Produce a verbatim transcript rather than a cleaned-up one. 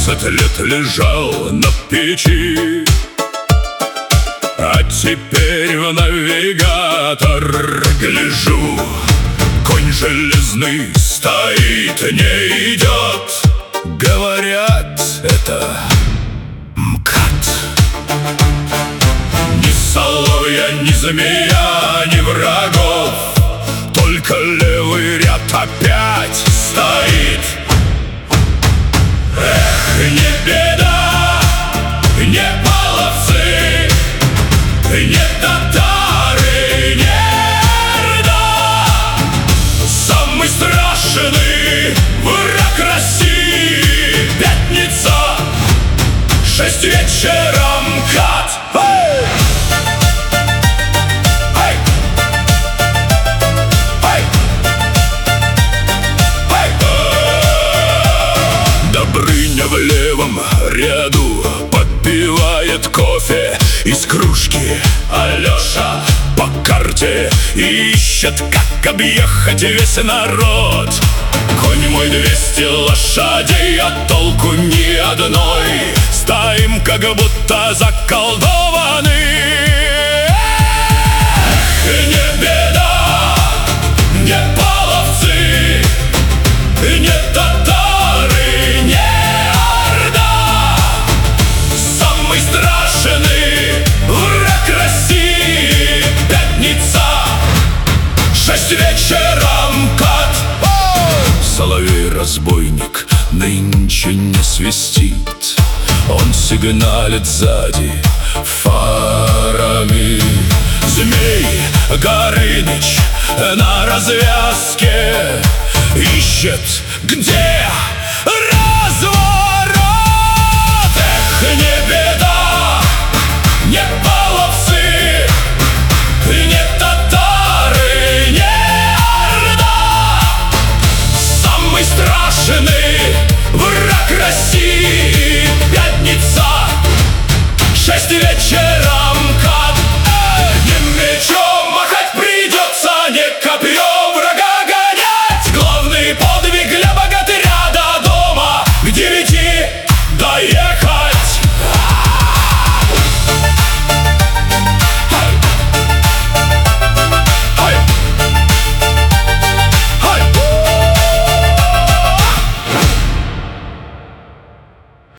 Двадцать лет лежал на печи, а теперь в навигатор гляжу. Конь железный стоит, не идет. Говорят, это МКАД. Ни соловья, ни змея, ни врагов, только левый ряд опять стоит. Эх, не беда, не половцы, не татары, не орда. Самый страшный враг России — пятница, шесть вечера, МКАД. Эй! Эй! Эй! Эй! Добрыня в левом ряду подпивает кофе из кружки. Алеша по карте ищет, как объехать весь народ. Конь мой двести лошадей, а толку ни одной. Стоим, как будто заколдованы. Эх, не беда, не половцы, не татары, не орда. Самый страшный враг России — пятница, шесть вечера, МКАД. Соловей-разбойник нынче не свистит, он сигналит сзади фарами. Змей Горыныч на развязке ищет, где